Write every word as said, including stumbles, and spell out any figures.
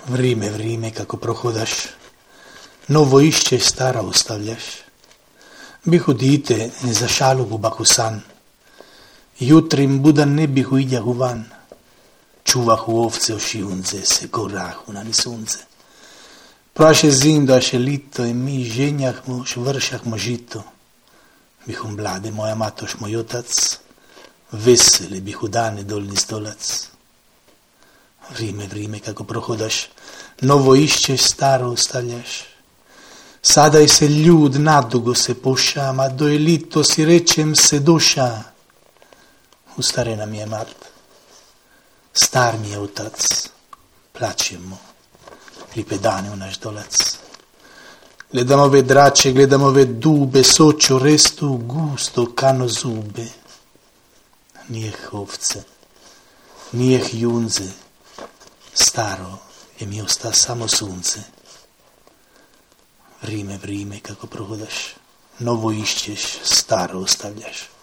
Vrime, vrime kako prohodaš, novo išćeš, stara ostavljaš. Bihu dite za šalugu bakusan, jutrim budan ne bihu idjahu van, čuvahu ovce o šijunce, se gorahu na ni sunce. Praše zim daše lito i mi ženjahmo, švršahmo žito. Bihu mlade moja matoš, moj otac, veseli bihu dane dolni stolac. Vrime, vrime kako prohodaš, novo išćeš, staro ostavljaš. Sadaj se ljud nadugo se poša, ma do je lito si rečem se doša. Ustarena mi je mat, star mi je otac, plačemo, lipe dane u naš dolac. Gledam ove drače, gledam ove dube, sočo restu gusto kano zube. Nijeh ovce, nijeh junze, staro je mi osta samo sunce. Vrime, vrime kako prohodaš, novo išćeš, staro ostavljaš.